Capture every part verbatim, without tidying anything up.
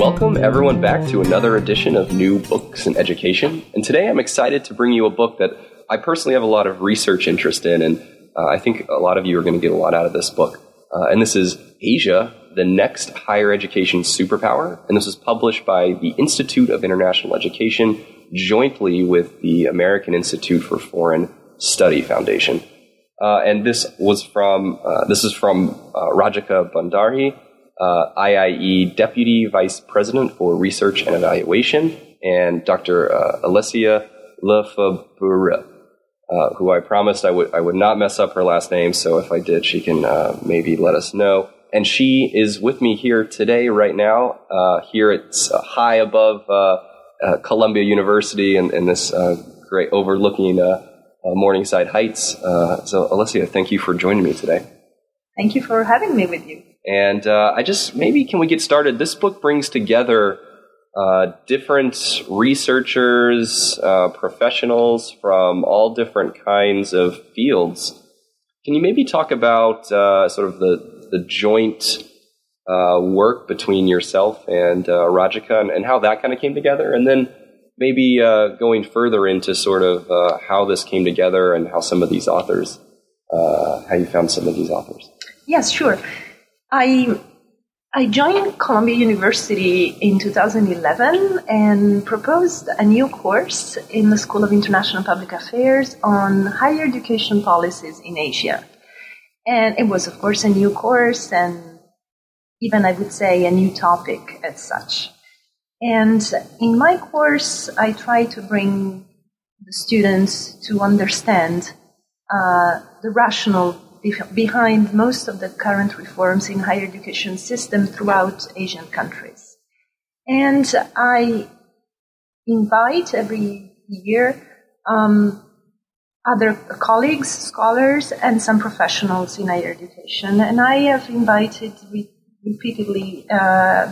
Welcome everyone back to another edition of New Books in Education. And today I'm excited to bring you a book that I personally have a lot of research interest in, and uh, I think a lot of you are going to get a lot out of this book. Uh, and this is Asia, the Next Higher Education Superpower. And this was published by the Institute of International Education jointly with the American Institute for Foreign Study Foundation. Uh, and this was from, uh, this is from uh, Radhika Bhandari, uh, I I E Deputy Vice President for Research and Evaluation, and Doctor Uh, Alessia Lefebvre, uh, who I promised I would I would not mess up her last name, so if I did, she can uh, maybe let us know. And she is with me here today, right now. Uh, here it's uh, high above uh, uh, Columbia University and, and this uh, great overlooking uh, uh, Morningside Heights. Uh, so, Alessia, thank you for joining me today. Thank you for having me with you. And uh, I just, maybe can we get started? This book brings together uh, different researchers, uh, professionals from all different kinds of fields. Can you maybe talk about uh, sort of the, the joint uh, work between yourself and uh, Radhika and, and how that kind of came together? And then maybe uh, going further into sort of uh, how this came together and how some of these authors, uh, how you found some of these authors. Yes, sure. I I joined Columbia University in two thousand eleven and proposed a new course in the School of International Public Affairs on higher education policies in Asia. And it was, of course, a new course and even, I would say, a new topic as such. And in my course, I tried to bring the students to understand uh, the rationale behind most of the current reforms in higher education system throughout Asian countries. And I invite every year um, other colleagues, scholars, and some professionals in higher education. And I have invited re- repeatedly uh,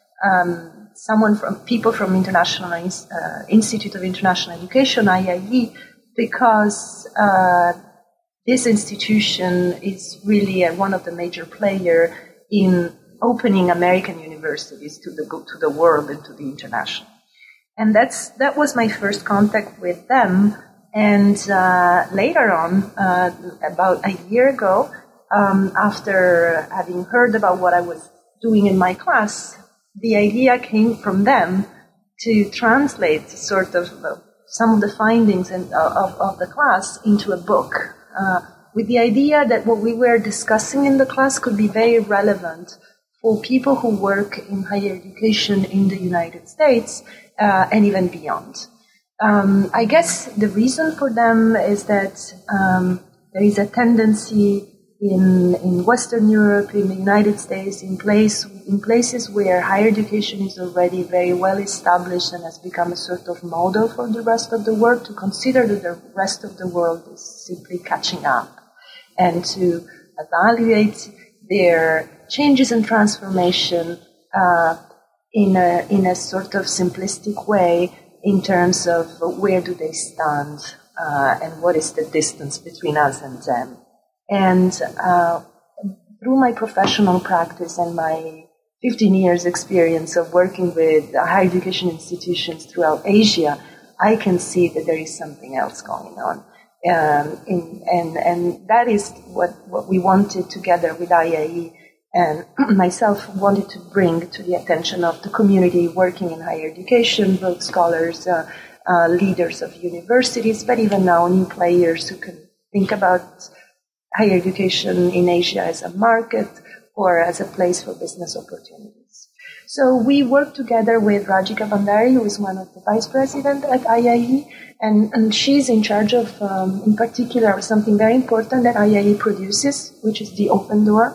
um, someone from people from International uh, Institute of International Education, I I E, because uh, this institution is really uh, one of the major players in opening American universities to the to the world and to the international. And that's that was my first contact with them. And uh, later on, uh, about a year ago, um, after having heard about what I was doing in my class, the idea came from them to translate sort of uh, some of the findings in, uh, of, of the class into a book. Uh, with the idea that what we were discussing in the class could be very relevant for people who work in higher education in the United States uh, and even beyond. Um, I guess the reason for them is that um, there is a tendency in in Western Europe, in the United States, in place in places where higher education is already very well established and has become a sort of model for the rest of the world, to consider that the rest of the world is simply catching up, and to evaluate their changes and transformation uh, in a in a sort of simplistic way in terms of where do they stand uh, and what is the distance between us and them. And uh, through my professional practice and my fifteen years experience of working with higher education institutions throughout Asia, I can see that there is something else going on. Um, in, and, and that is what, what we wanted together with I I E and myself wanted to bring to the attention of the community working in higher education, both scholars, uh, uh, leaders of universities, but even now new players who can think about higher education in Asia as a market or as a place for business opportunities. So we work together with Radhika Bhandari, who is one of the vice presidents at I I E, and, and she's in charge of, um, in particular, something very important that I I E produces, which is the Open Door.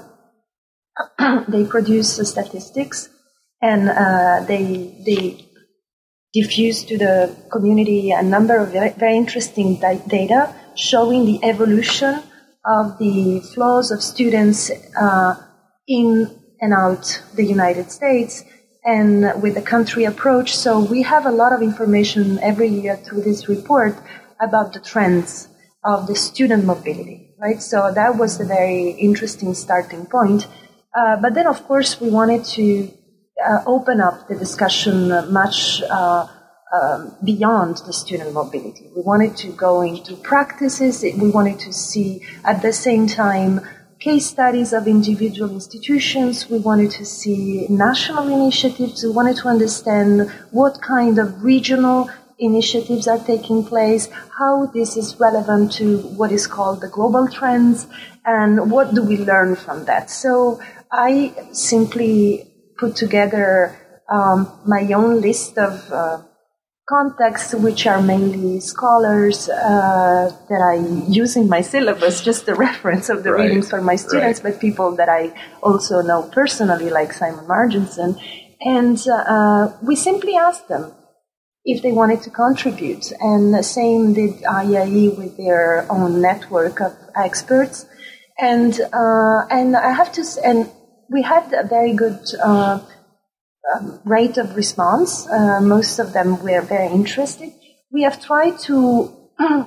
They produce uh, statistics, and uh, they they diffuse to the community a number of very, very interesting di- data showing the evolution of the flows of students uh, in and out the United States, and with the country approach. So we have a lot of information every year through this report about the trends of the student mobility, right? So that was a very interesting starting point. Uh, but then, of course, we wanted to uh, open up the discussion much uh, um, beyond the student mobility. We wanted to go into practices. We wanted to see at the same time case studies of individual institutions. We wanted to see national initiatives. We wanted to understand what kind of regional initiatives are taking place, how this is relevant to what is called the global trends, and what do we learn from that. So I simply put together um, my own list of uh, contexts, which are mainly scholars uh, that I use in my syllabus, just the reference of the right. readings for my students, right. but people that I also know personally, like Simon Marginson. And uh, we simply asked them if they wanted to contribute. And the same did I I E with their own network of experts. And uh, and I have to say, and we had a very good uh, um, rate of response. Uh, most of them were very interested. We have tried to uh,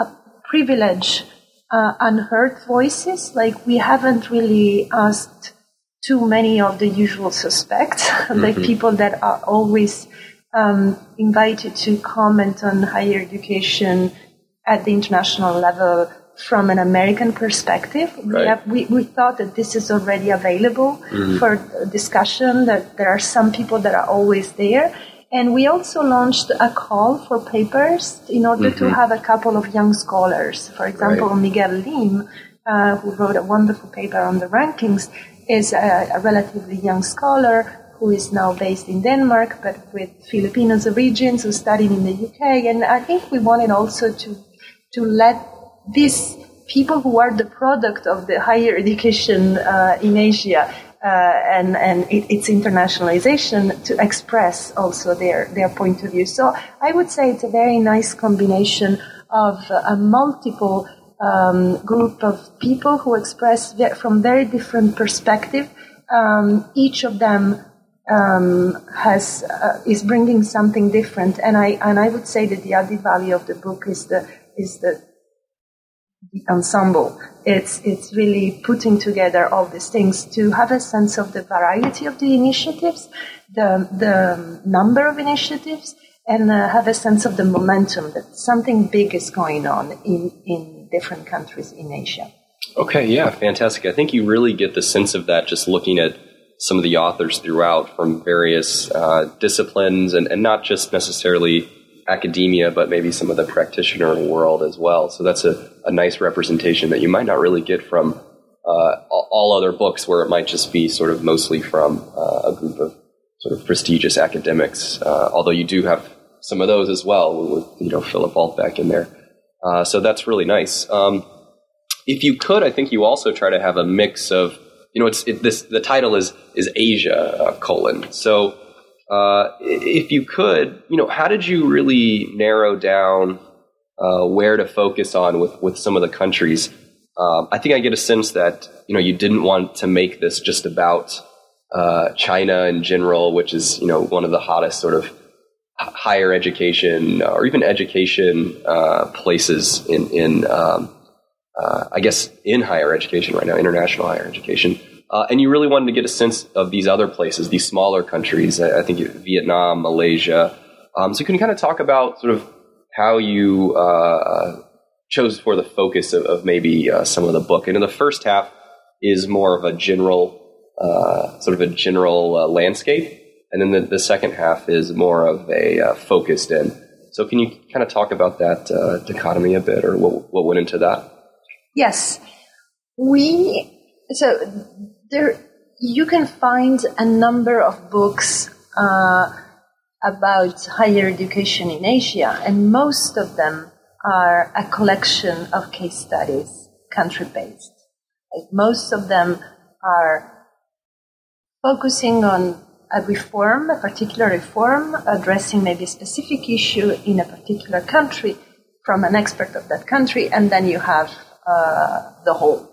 privilege uh, unheard voices. Like, we haven't really asked too many of the usual suspects, mm-hmm. like people that are always um, invited to comment on higher education at the international level from an American perspective. Right. We, have, we, we thought that this is already available mm-hmm. for discussion, that there are some people that are always there. And we also launched a call for papers in order mm-hmm. to have a couple of young scholars. For example, right. Miguel Lim, uh, who wrote a wonderful paper on the rankings, is a, a relatively young scholar who is now based in Denmark, but with Filipinos origins, who studied in the U K. And I think we wanted also to to let these people who are the product of the higher education uh, in Asia uh, and, and it, its internationalization to express also their, their point of view. So I would say it's a very nice combination of a multiple um, group of people who express from very different perspectives. Um, each of them um, has uh, is bringing something different, and I and I would say that the added value of the book is the is the the ensemble. It's it's really putting together all these things to have a sense of the variety of the initiatives, the the number of initiatives, and uh, have a sense of the momentum that something big is going on in, in different countries in Asia. Okay, yeah, fantastic. I think you really get the sense of that just looking at some of the authors throughout from various uh, disciplines and, and not just necessarily academia, but maybe some of the practitioner world as well. So that's a, a nice representation that you might not really get from uh, all other books, where it might just be sort of mostly from uh, a group of sort of prestigious academics, uh, although you do have some of those as well, with, you know, Philip Altbeck in there. Uh, so that's really nice. Um, if you could, I think you also try to have a mix of, you know, it's it, this. The title is is Asia uh, colon. So uh, if you could, you know, how did you really narrow down uh, where to focus on with, with some of the countries? Um, I think I get a sense that, you know, you didn't want to make this just about uh, China in general, which is, you know, one of the hottest sort of higher education or even education uh, places in in. Um, Uh, I guess in higher education right now, international higher education. Uh, and you really wanted to get a sense of these other places, these smaller countries, I, I think Vietnam, Malaysia. Um, so can you kind of talk about sort of how you uh, chose for the focus of, of maybe uh, some of the book? And in the first half is more of a general, uh, sort of a general uh, landscape. And then the, the second half is more of a uh, focused in. So can you kind of talk about that uh, dichotomy a bit, or what, what went into that? Yes, we, so there, you can find a number of books uh, about higher education in Asia, and most of them are a collection of case studies, country-based. Like, most of them are focusing on a reform, a particular reform, addressing maybe a specific issue in a particular country from an expert of that country, and then you have Uh, the whole.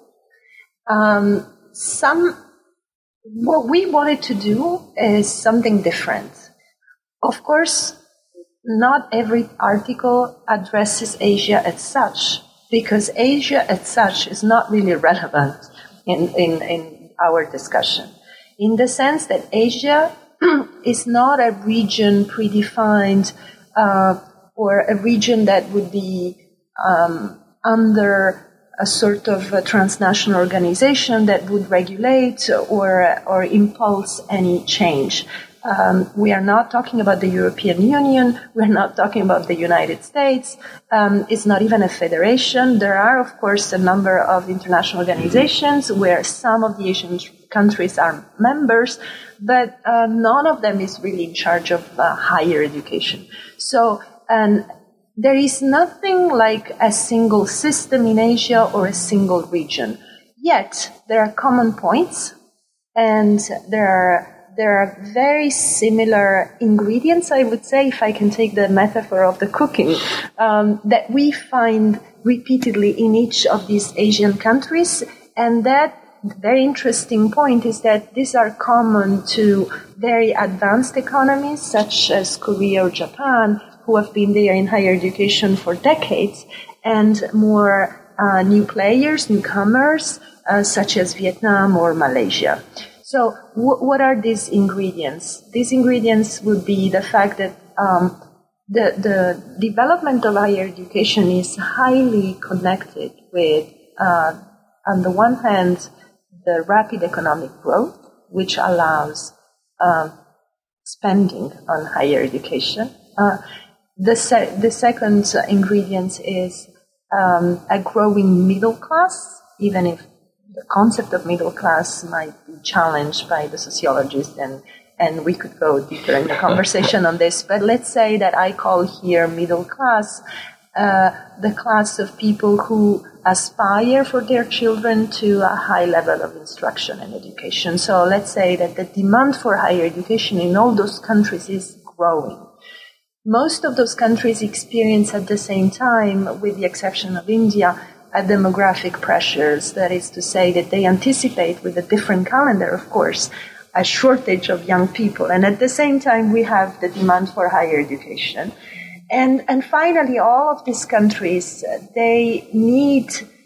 Um, some, what we wanted to do is something different. Of course, not every article addresses Asia as such, because Asia as such is not really relevant in, in, in our discussion, in the sense that Asia is not a region predefined uh, or a region that would be um, under a sort of a transnational organization that would regulate or or impulse any change. Um, we are not talking about the European Union. We're not talking about the United States. Um, it's not even a federation. There are, of course, a number of international organizations where some of the Asian countries are members, but uh, none of them is really in charge of uh, higher education. So, and there is nothing like a single system in Asia or a single region. Yet, there are common points, and there are There are very similar ingredients, I would say, if I can take the metaphor of the cooking, um, that we find repeatedly in each of these Asian countries. And that very interesting point is that these are common to very advanced economies, such as Korea or Japan, who have been there in higher education for decades, and more uh, new players, newcomers, uh, such as Vietnam or Malaysia. So w- what are these ingredients? These ingredients would be the fact that um, the, the development of higher education is highly connected with, uh, on the one hand, the rapid economic growth, which allows uh, spending on higher education. Uh, the, se- the second ingredient is um, a growing middle class, even if the concept of middle class might be challenged by the sociologists, and, and we could go deeper in the conversation on this. But let's say that I call here middle class uh, the class of people who aspire for their children to a high level of instruction and education. So let's say that the demand for higher education in all those countries is growing. Most of those countries experience at the same time, with the exception of India, a demographic pressures. That is to say that they anticipate, with a different calendar, of course, a shortage of young people. And at the same time, we have the demand for higher education. And, and finally, all of these countries, they need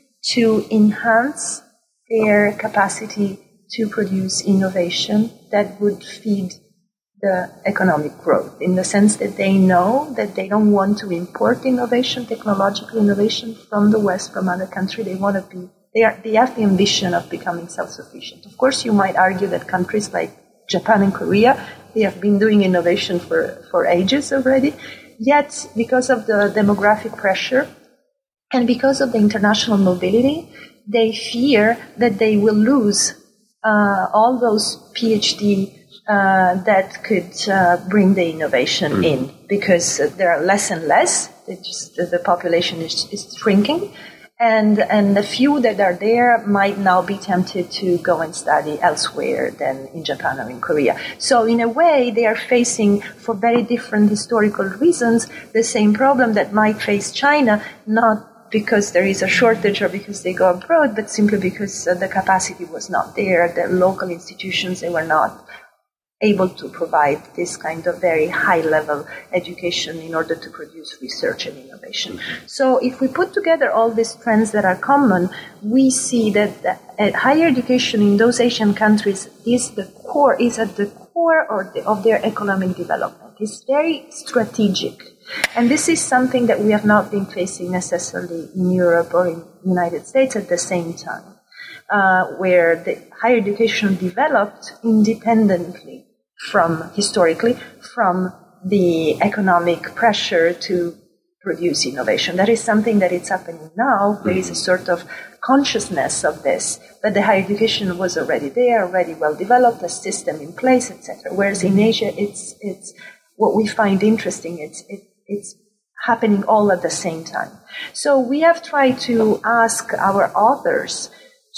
to enhance their capacity to produce innovation that would feed the economic growth, in the sense that they know that they don't want to import innovation, technological innovation from the West, from other countries. They want to be, they are, they have the ambition of becoming self-sufficient. Of course, you might argue that countries like Japan and Korea, they have been doing innovation for, for ages already. Yet, because of the demographic pressure and because of the international mobility, they fear that they will lose uh, all those PhD Uh, that could uh, bring the innovation mm. in, because uh, there are less and less. Just, uh, the population is, is shrinking, and and the few that are there might now be tempted to go and study elsewhere than in Japan or in Korea. So in a way, they are facing, for very different historical reasons, the same problem that might face China, not because there is a shortage or because they go abroad, but simply because uh, the capacity was not there. The local institutions, they were not able to provide this kind of very high-level education in order to produce research and innovation. So if we put together all these trends that are common, we see that the, uh, higher education in those Asian countries is the core, is at the core or the, of their economic development. It's very strategic. And this is something that we have not been facing necessarily in Europe or in the United States at the same time, uh, where the higher education developed independently from, historically, from the economic pressure to produce innovation. That is something that is happening now. There is a sort of consciousness of this, but the higher education was already there, already well developed, a system in place, et cetera. Whereas in Asia, it's it's what we find interesting. It's it, it's happening all at the same time. So we have tried to ask our authors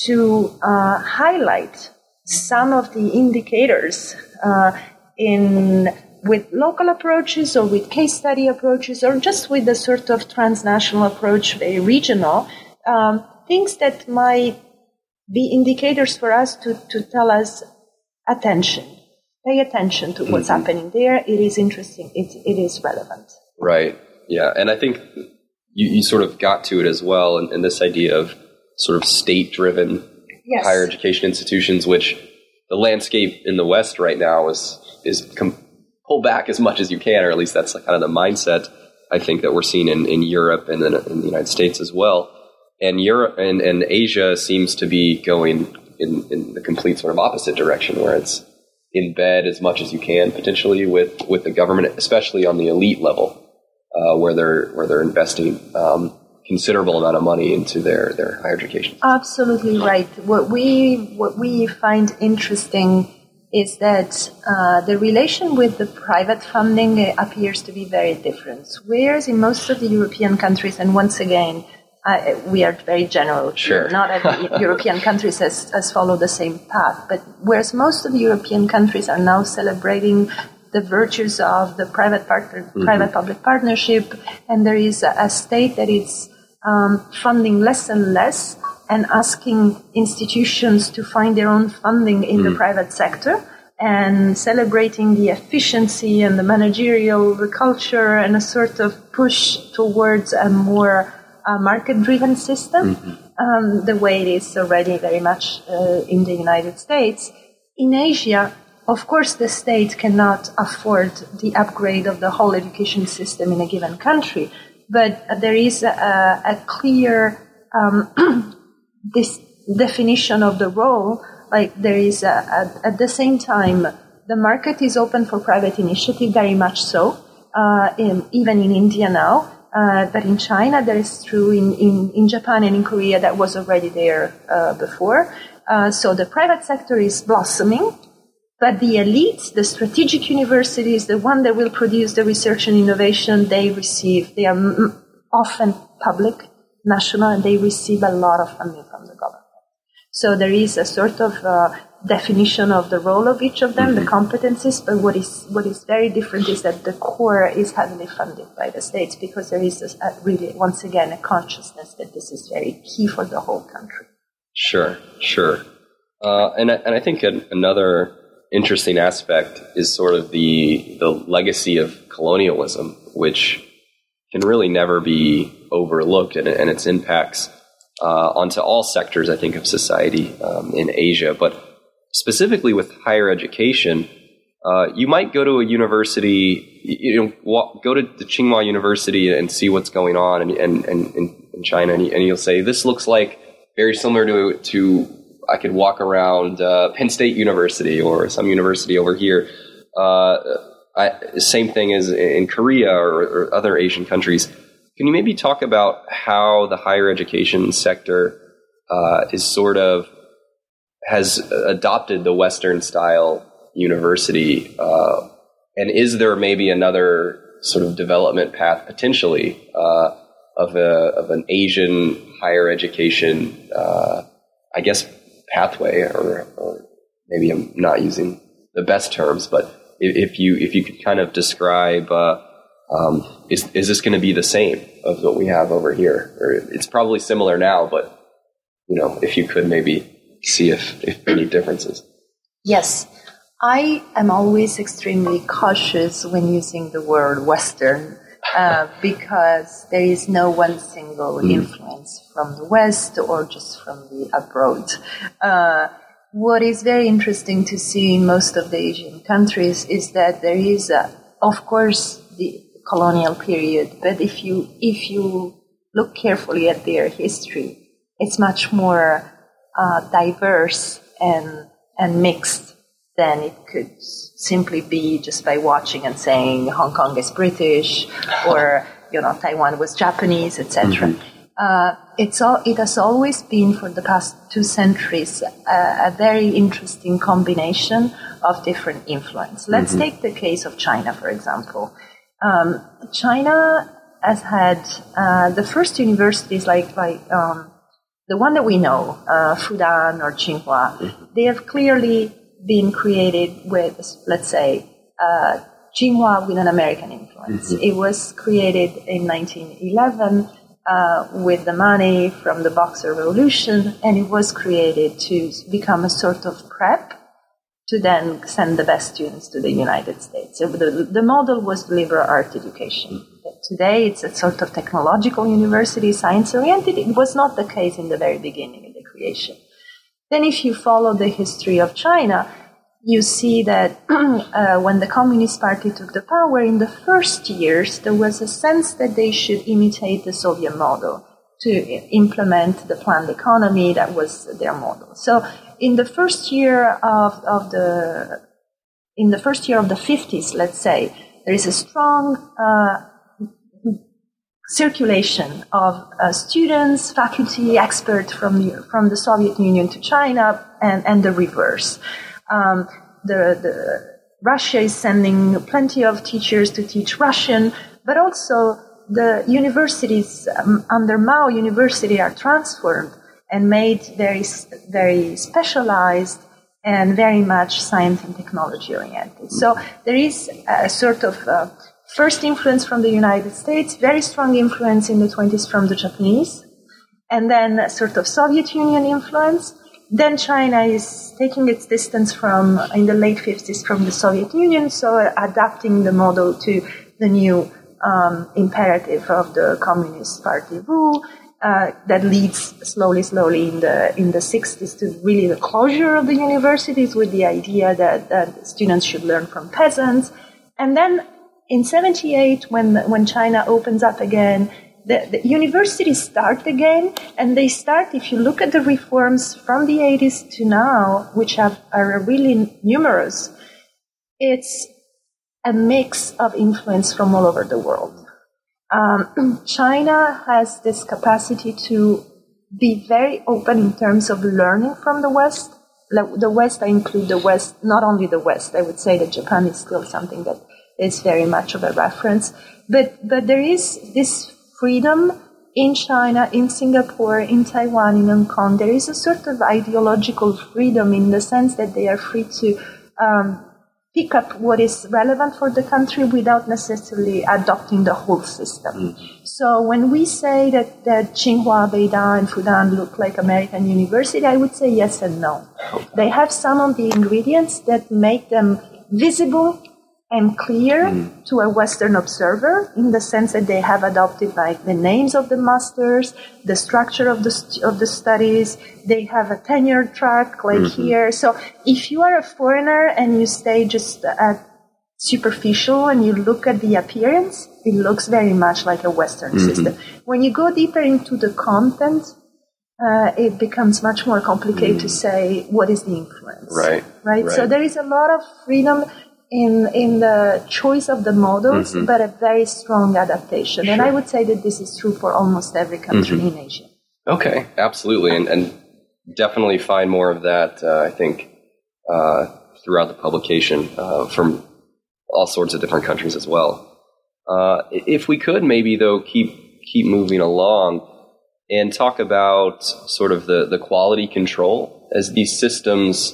to uh, highlight some of the indicators uh, in with local approaches or with case study approaches or just with the sort of transnational approach, very regional, um, things that might be indicators for us to, to tell us, attention, pay attention to what's mm-hmm. happening there. It is interesting. It, it is relevant. Right. Yeah. And I think you, you sort of got to it as well, and, and this idea of sort of state-driven yes. higher education institutions, which the landscape in the West right now is is com- pull back as much as you can, or at least that's kind of the mindset I think that we're seeing in, in Europe and then in the United States as well. And Europe and, and Asia seems to be going in, in the complete sort of opposite direction, where it's in bed as much as you can potentially with, with the government, especially on the elite level, uh, where they're where they're investing um, considerable amount of money into their, their higher education. Absolutely right. What we what we find interesting is that uh, the relation with the private funding uh, appears to be very different. Whereas in most of the European countries, and once again, uh, we are very general. Sure. Not every European countries has, has followed the same path, but whereas most of the European countries are now celebrating the virtues of the private partner, mm-hmm. private-public partnership, and there is a, a state that is um, funding less and less, and asking institutions to find their own funding in mm. the private sector, and celebrating the efficiency and the managerial the culture and a sort of push towards a more uh, market-driven system, mm-hmm. um, the way it is already very much uh, in the United States. In Asia, of course, the state cannot afford the upgrade of the whole education system in a given country, but there is a, a clear um, this definition of the role. Like there is a, a, at the same time, the market is open for private initiative, very much so, uh, in, even in India now. Uh, but in China, that is true. In, in, in Japan and in Korea, that was already there uh, before. Uh, so the private sector is blossoming, but the elites, the strategic universities, the one that will produce the research and innovation, they receive, they are m- often public, national, and they receive a lot of funding from the government. So there is a sort of uh, definition of the role of each of them, mm-hmm. the competencies, but what is what is very different is that the core is heavily funded by the states, because there is this, uh, really, once again, a consciousness that this is very key for the whole country. Sure, sure. Uh, and, I, and I think an, another interesting aspect is sort of the the legacy of colonialism, which can really never be overlooked, and, and its impacts uh, onto all sectors, I think, of society um, in Asia. But specifically with higher education, uh, you might go to a university, you know, walk, go to the Tsinghua University and see what's going on and, and, and, in China, and, and you'll say, this looks like very similar to, to I could walk around uh, Penn State University or some university over here. Uh, I, same thing as in Korea or, or other Asian countries. Can you maybe talk about how the higher education sector uh, is sort of has adopted the Western style university, uh, and is there maybe another sort of development path potentially uh, of a of an Asian higher education, uh, I guess, pathway, or, or maybe I'm not using the best terms, but if you if you could kind of describe, uh, um, is is this going to be the same of what we have over here? Or it's probably similar now, but you know, if you could maybe see if, if any differences. Yes, I am always extremely cautious when using the word Western, uh, because there is no one single mm. influence from the West or just from the abroad. Uh, What is very interesting to see in most of the Asian countries is that there is, a, of course, the colonial period, but if you if you look carefully at their history, it's much more uh, diverse and and mixed than it could simply be just by watching and saying Hong Kong is British or you know Taiwan was Japanese, et cetera. Mm-hmm. Uh, it's all, it has always been, for the past two centuries, a, a very interesting combination of different influence. Let's mm-hmm. take the case of China, for example. Um, China has had uh, the first universities, like, like um, the one that we know, uh, Fudan or Tsinghua. Mm-hmm. They have clearly been created with, let's say, uh, Tsinghua with an American influence. Mm-hmm. It was created in nineteen eleven. Uh, with the money from the Boxer Revolution, and it was created to become a sort of prep to then send the best students to the United States. So the, the model was liberal art education. Today, it's a sort of technological university, science-oriented. It was not the case in the very beginning, in the creation. Then if you follow the history of China, you see that uh, when the Communist Party took the power, in the first years, there was a sense that they should imitate the Soviet model to implement the planned economy. That was their model. So in the first year of, of the in the first year of the fifties, let's say, there is a strong uh, circulation of uh, students, faculty, experts from the, from the Soviet Union to China, and, and the reverse. Um, the, the Russia is sending plenty of teachers to teach Russian, but also the universities um, under Mao University are transformed and made very, very specialized and very much science and technology oriented. So there is a sort of uh, first influence from the United States, very strong influence in the twenties from the Japanese, and then a sort of Soviet Union influence. Then China is taking its distance from, in the late fifties, from the Soviet Union, so adapting the model to the new um, imperative of the Communist Party rule. Uh, that leads slowly, slowly in the in the sixties to really the closure of the universities with the idea that, that students should learn from peasants. And then in seventy-eight, when when China opens up again, the, the universities start again, and they start, if you look at the reforms from the eighties to now, which have, are really numerous, it's a mix of influence from all over the world. Um, China has this capacity to be very open in terms of learning from the West. The West, I include the West, not only the West. I would say that Japan is still something that is very much of a reference. But, but there is this freedom in China, in Singapore, in Taiwan, in Hong Kong. There is a sort of ideological freedom in the sense that they are free to um, pick up what is relevant for the country without necessarily adopting the whole system. Mm. So when we say that, that Tsinghua, Beida, and Fudan look like American university, I would say yes and no. They have some of the ingredients that make them visible and clear mm. to a Western observer, in the sense that they have adopted like the names of the masters, the structure of the st- of the studies. They have a tenure track like mm-hmm. here. So if you are a foreigner and you stay just at superficial and you look at the appearance, it looks very much like a Western mm-hmm. system. When you go deeper into the content, uh, it becomes much more complicated mm. to say what is the influence. Right. Right. Right. So there is a lot of freedom in in the choice of the models, mm-hmm. but a very strong adaptation. Sure. And I would say that this is true for almost every country mm-hmm. in Asia. Okay, absolutely. And, and definitely find more of that, uh, I think, uh, throughout the publication uh, from all sorts of different countries as well. Uh, if we could maybe, though, keep keep moving along and talk about sort of the, the quality control as these systems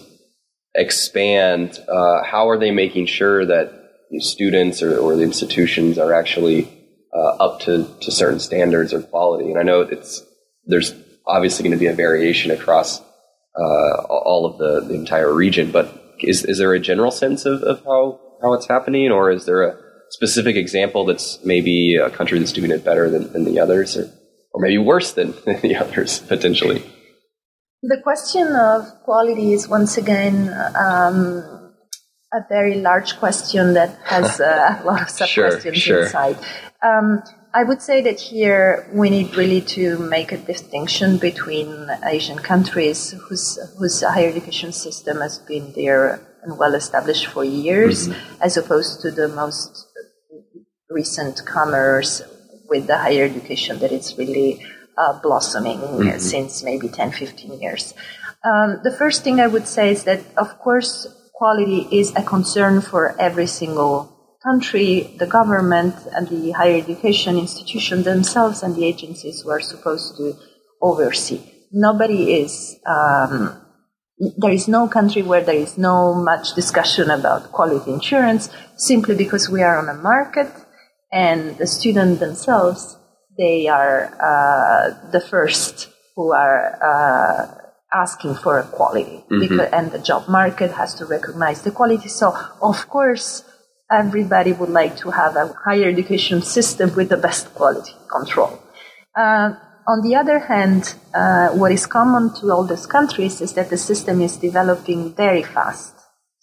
expand, uh, how are they making sure that students or, or the institutions are actually uh, up to, to certain standards or quality? And I know it's there's obviously going to be a variation across uh, all of the, the entire region, but is is there a general sense of, of how, how it's happening, or is there a specific example that's maybe a country that's doing it better than, than the others, or, or maybe worse than, than the others, potentially? The question of quality is once again um, a very large question that has uh, a lot of sub-questions sure, sure. inside. Um, I would say that here we need really to make a distinction between Asian countries whose, whose higher education system has been there and well established for years, mm-hmm. as opposed to the most recent comers with the higher education that it's really Uh, blossoming mm-hmm. since maybe ten, fifteen years. Um, the first thing I would say is that, of course, quality is a concern for every single country, the government and the higher education institution themselves and the agencies who are supposed to oversee. Nobody is, um, there is no country where there is no much discussion about quality assurance, simply because we are on a market and the students themselves, they are uh, the first who are uh, asking for quality, mm-hmm. because, and the job market has to recognize the quality. So, of course, everybody would like to have a higher education system with the best quality control. Uh, on the other hand, uh, what is common to all these countries is that the system is developing very fast.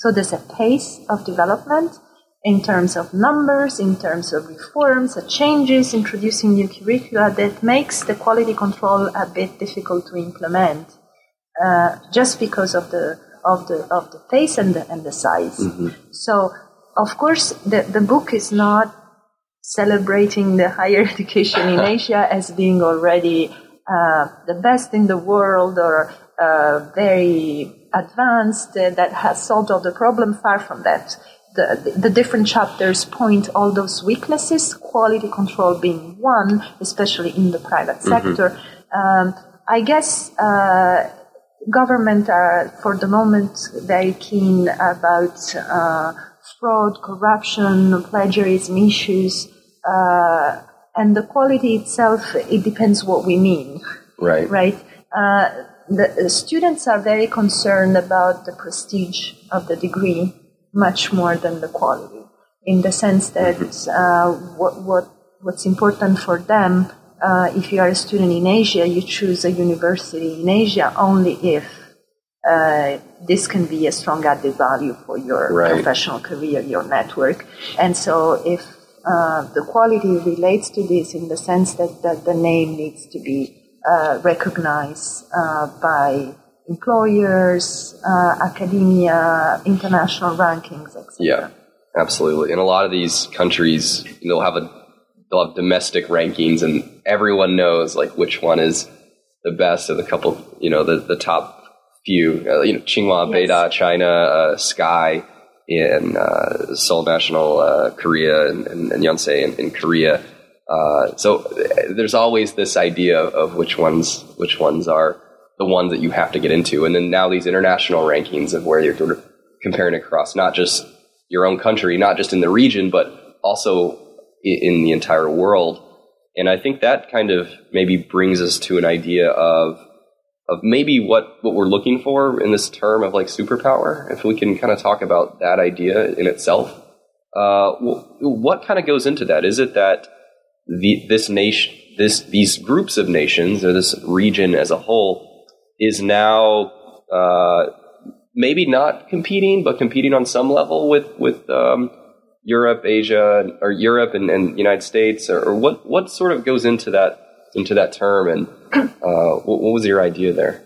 So there's a pace of development in terms of numbers, in terms of reforms, uh, changes, introducing new curricula that makes the quality control a bit difficult to implement, uh, just because of the of the of the pace and the and the size. Mm-hmm. So, of course, the the book is not celebrating the higher education in Asia as being already uh, the best in the world or uh, very advanced, uh, that has solved all the problem. Far from that. The, the different chapters point all those weaknesses, quality control being one, especially in the private sector. Mm-hmm. Um, I guess uh, government are, for the moment, very keen about uh, fraud, corruption, plagiarism issues, uh, and the quality itself, it depends what we mean. Right. Right. Uh, the, the students are very concerned about the prestige of the degree, much more than the quality, in the sense that uh, what, what what's important for them, uh, if you are a student in Asia, you choose a university in Asia only if uh, this can be a strong added value for your right. professional career, your network. And so if uh, the quality relates to this in the sense that, that the name needs to be uh, recognized uh, by employers, uh, academia, international rankings, et cetera. Yeah, absolutely. In a lot of these countries, they'll have a they'll have domestic rankings, and everyone knows like which one is the best of the couple, you know, the, the top few. Uh, you know, Tsinghua, yes. Beida, China, uh, Sky in uh, Seoul National, uh, Korea, and, and, and Yonsei in, in Korea. Uh, so there's always this idea of which ones which ones are the ones that you have to get into. And then now these international rankings of where you're sort of comparing across not just your own country, not just in the region, but also in the entire world. And I think that kind of maybe brings us to an idea of of maybe what, what we're looking for in this term of like superpower, if we can kind of talk about that idea in itself. Uh, what kind of goes into that? Is it that the, this nation, this these groups of nations, or this region as a whole, is now uh, maybe not competing, but competing on some level with with um, Europe, Asia, or Europe and, and United States, or, or what what sort of goes into that into that term, and uh, what, what was your idea there?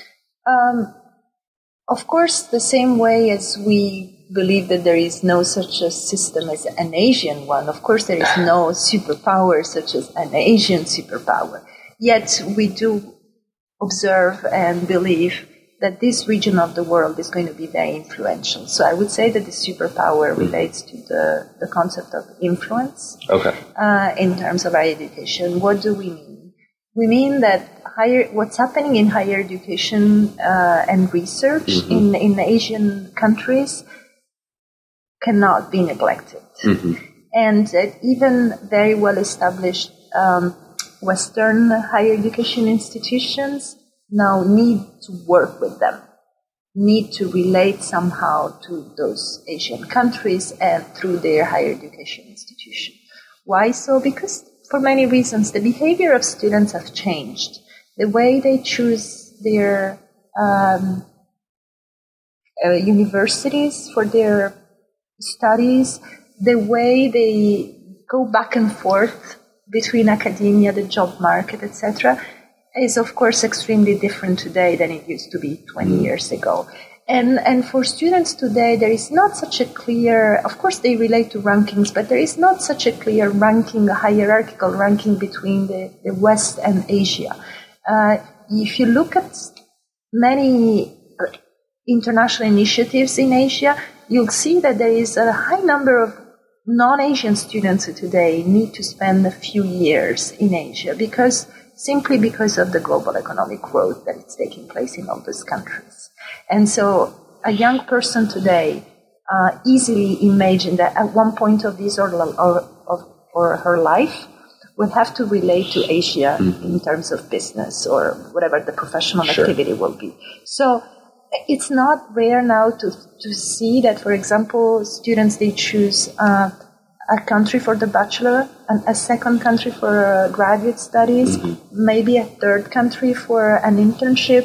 Um, of course, the same way as we believe that there is no such a system as an Asian one. Of course, there is no superpower such as an Asian superpower. Yet we do observe and believe that this region of the world is going to be very influential. So I would say that the superpower relates to the, the concept of influence. Okay. Uh, in terms of higher education. What do we mean? We mean that higher, what's happening in higher education uh, and research mm-hmm. in, in Asian countries cannot be neglected. Mm-hmm. And that even very well established um, Western higher education institutions now need to work with them, need to relate somehow to those Asian countries and through their higher education institution. Why so? Because for many reasons, the behavior of students have changed. The way they choose their um, uh, universities for their studies, the way they go back and forth between academia, the job market, et cetera, is of course extremely different today than it used to be twenty years ago. And and for students today, there is not such a clear, of course they relate to rankings, but there is not such a clear ranking, a hierarchical ranking between the, the West and Asia. Uh, if you look at many international initiatives in Asia, you'll see that there is a high number of non-Asian students who today need to spend a few years in Asia because simply because of the global economic growth that is taking place in all those countries. And so a young person today uh, easily imagine that at one point of his or, or, or, or her life will have to relate to Asia mm-hmm. in terms of business or whatever the professional sure. activity will be. So it's not rare now to, to see that, for example, students, they choose uh, a country for the bachelor, and a second country for uh, graduate studies, mm-hmm. maybe a third country for an internship,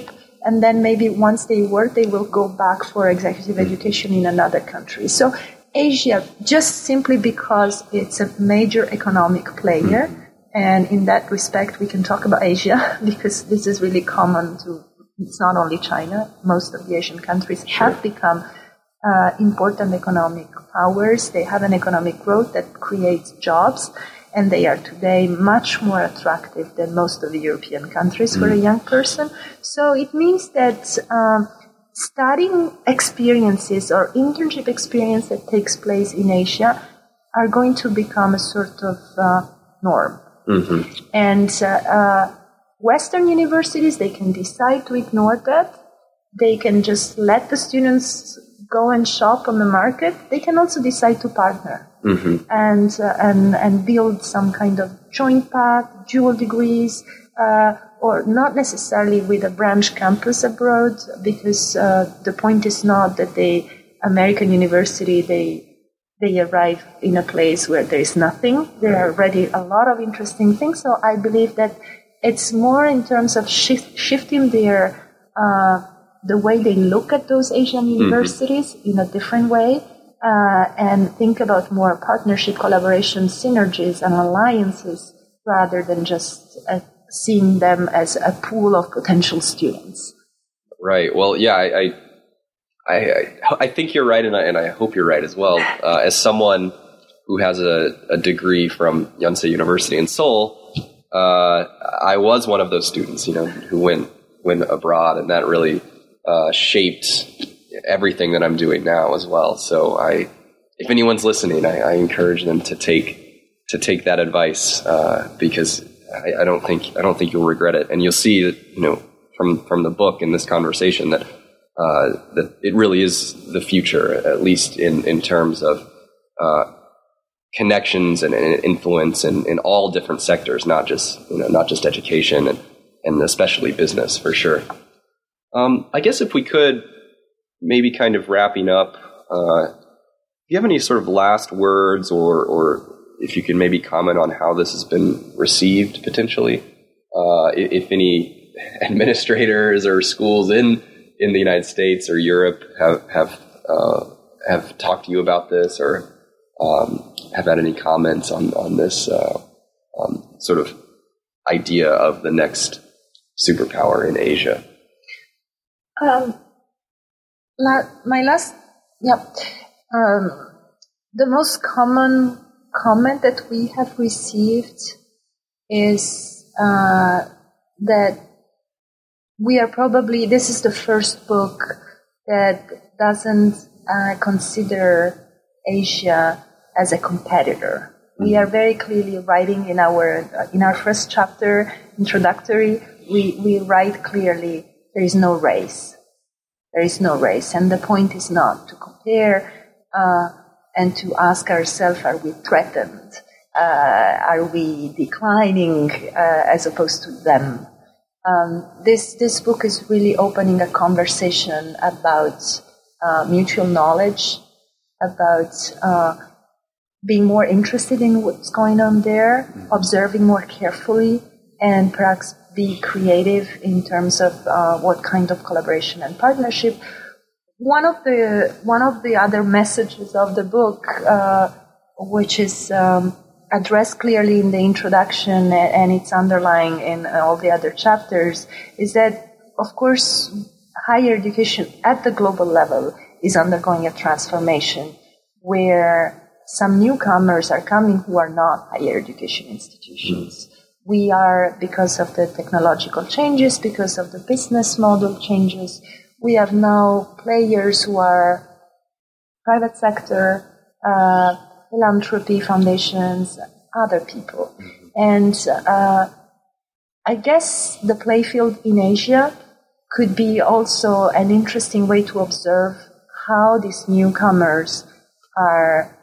and then maybe once they work, they will go back for executive education in another country. So Asia, just simply because it's a major economic player, and in that respect, we can talk about Asia because this is really common to, it's not only China, most of the Asian countries Sure. have become uh, important economic powers. They have an economic growth that creates jobs, and they are today much more attractive than most of the European countries mm. for a young person. So it means that um, studying experiences or internship experience that takes place in Asia are going to become a sort of uh, norm. Mm-hmm. And uh, uh, Western universities, they can decide to ignore that. They can just let the students go and shop on the market. They can also decide to partner mm-hmm. and, uh, and and build some kind of joint path, dual degrees, uh, or not necessarily with a branch campus abroad, because uh, the point is not that the American university, they they arrive in a place where there is nothing. There are already a lot of interesting things. So I believe that it's more in terms of shift, shifting their uh, the way they look at those Asian universities mm-hmm. in a different way, uh, and think about more partnership, collaboration, synergies, and alliances rather than just uh, seeing them as a pool of potential students. Right. Well, yeah, I. I I, I think you're right, and I, and I hope you're right as well. Uh, as someone who has a, a degree from Yonsei University in Seoul, uh, I was one of those students, you know, who went went abroad, and that really uh, shaped everything that I'm doing now as well. So, I, if anyone's listening, I, I encourage them to take to take that advice uh, because I, I don't think I don't think you'll regret it, and you'll see that, you know, from from the book and this conversation that. Uh, that it really is the future, at least in, in terms of uh, connections and, and influence in, in all different sectors, not just you know not just education and, and especially business for sure. Um, I guess if we could maybe kind of wrapping up, uh, do you have any sort of last words, or or if you can maybe comment on how this has been received potentially, uh, if any administrators or schools in in the United States or Europe have have uh, have talked to you about this, or um, have had any comments on on this uh, um, sort of idea of the next superpower in Asia? Um, la- my last, yeah, um, the most common comment that we have received is uh, that. We are probably, this is the first book that doesn't uh, consider Asia as a competitor. We are very clearly writing in our in our first chapter, introductory, we, we write clearly there is no race. There is no race. And the point is not to compare uh, and to ask ourselves, are we threatened? Uh, are we declining uh, as opposed to them? Um, this this book is really opening a conversation about uh, mutual knowledge, about uh, being more interested in what's going on there, observing more carefully, and perhaps be creative in terms of uh, what kind of collaboration and partnership. One of the one of the other messages of the book, uh, which is um, addressed clearly in the introduction and it's underlying in all the other chapters, is that, of course, higher education at the global level is undergoing a transformation where some newcomers are coming who are not higher education institutions. We are, because of the technological changes, because of the business model changes, we have now players who are private sector, uh, philanthropy foundations, other people. Mm-hmm. And uh, I guess the playfield in Asia could be also an interesting way to observe how these newcomers are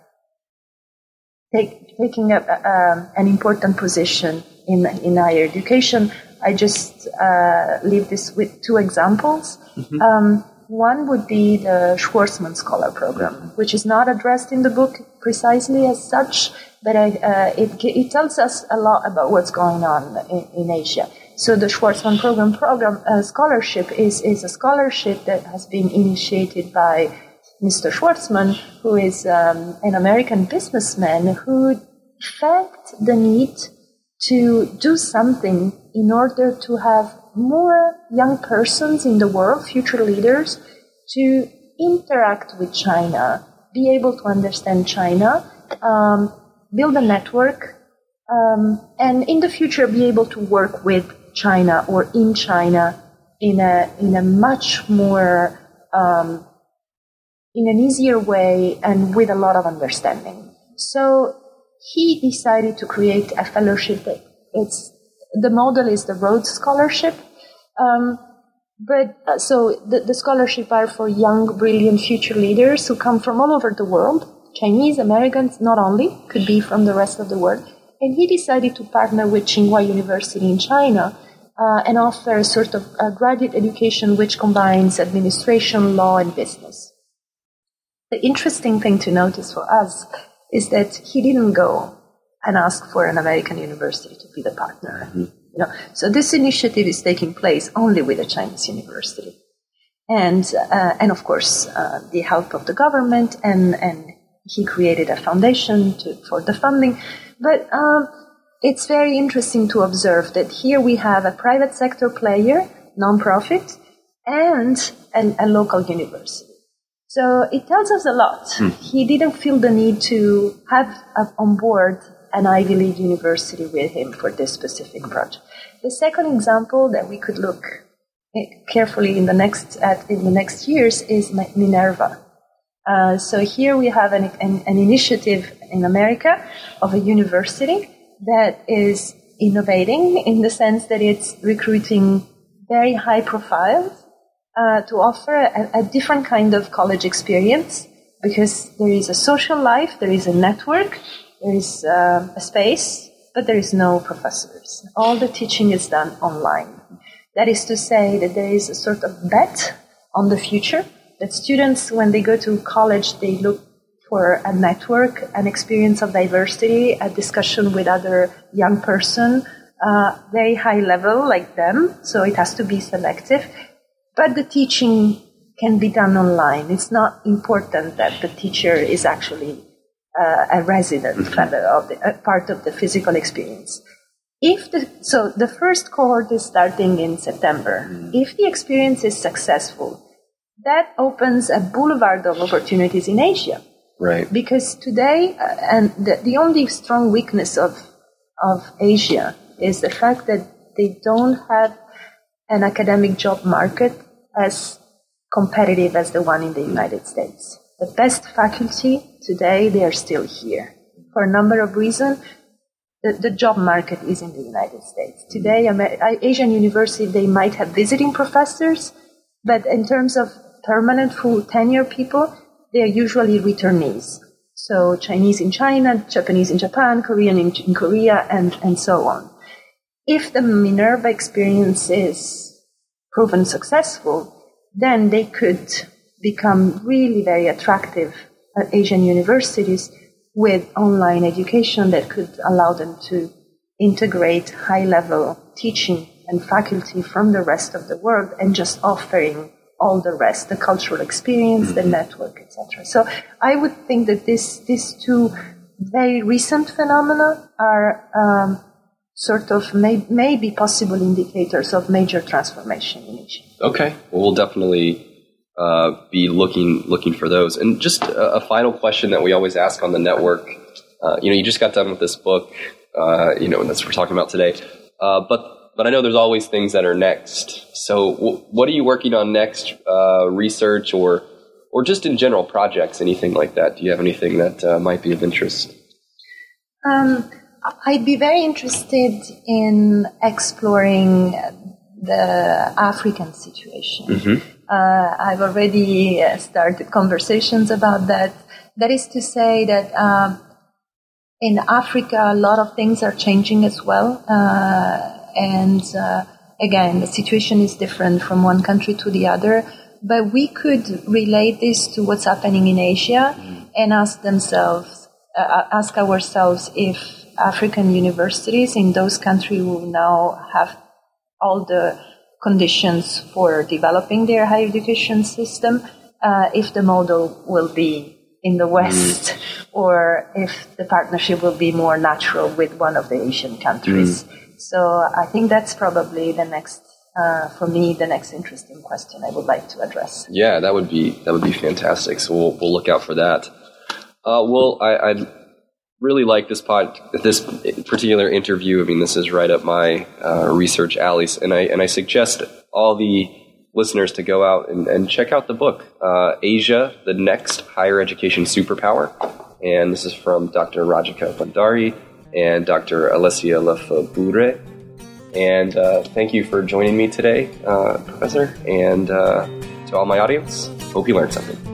take, taking up uh, an important position in, in higher education. I just uh, leave this with two examples. Mm-hmm. Um, One would be the Schwarzman Scholar Program, which is not addressed in the book precisely as such, but I, uh, it, it tells us a lot about what's going on in, in Asia. So the Schwarzman Program program uh, scholarship is, is a scholarship that has been initiated by Mister Schwarzman, who is um, an American businessman who felt the need to do something in order to have more young persons in the world, future leaders, to interact with China, be able to understand China, um, build a network, um, and in the future be able to work with China or in China in a in a much more um, in an easier way and with a lot of understanding. So he decided to create a fellowship that it's the model is the Rhodes Scholarship. Um, but uh, so the, the scholarship are for young, brilliant future leaders who come from all over the world, Chinese, Americans, not only, could be from the rest of the world. And he decided to partner with Tsinghua University in China uh, and offer a sort of a graduate education which combines administration, law, and business. The interesting thing to notice for us is that he didn't go and ask for an American university to be the partner. Mm-hmm. You know, so this initiative is taking place only with a Chinese university, and uh, and of course uh, the help of the government, and and he created a foundation to, for the funding. But um, it's very interesting to observe that here we have a private sector player, non-profit, and a, a local university. So it tells us a lot. Hmm. He didn't feel the need to have uh, on board an Ivy League university with him for this specific project. The second example that we could look carefully in the next at in the next years is Minerva. Uh, so here we have an, an, an initiative in America of a university that is innovating in the sense that it's recruiting very high profiles uh, to offer a, a different kind of college experience, because there is a social life, there is a network, there is uh, a space, but there is no professors. All the teaching is done online. That is to say that there is a sort of bet on the future, that students, when they go to college, they look for a network, an experience of diversity, a discussion with other young person, uh, very high level like them, so it has to be selective. But the teaching can be done online. It's not important that the teacher is actually Uh, a resident fellow of the, a part of the physical experience. If the, so the first cohort is starting in September. Mm. If the experience is successful, that opens a boulevard of opportunities in Asia. Right. Because today, uh, and the, the only strong weakness of of Asia is the fact that they don't have an academic job market as competitive as the one in the United States. The best faculty today, they are still here. For a number of reasons, the, the job market is in the United States. Today, Amer- Asian universities, they might have visiting professors, but in terms of permanent full tenure people, they are usually returnees. So Chinese in China, Japanese in Japan, Korean in, in Korea, and, and so on. If the Minerva experience is proven successful, then they could become really very attractive at Asian universities with online education that could allow them to integrate high-level teaching and faculty from the rest of the world and just offering all the rest, the cultural experience, the network, et cetera. So I would think that this, these two very recent phenomena are um, sort of may, maybe possible indicators of major transformation in Asia. Okay, well, we'll definitely Uh, be looking looking for those. And just a, a final question that we always ask on the network. Uh, you know, you just got done with this book, uh, you know, and that's what we're talking about today. Uh, but but I know there's always things that are next. So w- what are you working on next? Uh, research or or just in general projects, anything like that? Do you have anything that uh, might be of interest? Um, I'd be very interested in exploring the African situation. Mm-hmm. Uh, I've already uh, started conversations about that. That is to say that um, in Africa, a lot of things are changing as well. Uh, and uh, again, the situation is different from one country to the other. But we could relate this to what's happening in Asia and ask themselves, uh, ask ourselves if African universities in those countries who now have all the conditions for developing their higher education system, uh, if the model will be in the West, mm. or if the partnership will be more natural with one of the Asian countries. Mm. So I think that's probably the next, uh, for me, the next interesting question I would like to address. Yeah, that would be that would be fantastic. So we'll we'll look out for that. Uh, well, I, I'd really like this pod, this particular interview. I mean, this is right up my uh, research alley, and I and I suggest all the listeners to go out and, and check out the book, uh, Asia, the Next Higher Education Superpower. And this is from Doctor Rajika Bhandari and Doctor Alessia Lefebure. And uh, thank you for joining me today, uh, Professor. And uh, to all my audience, hope you learned something.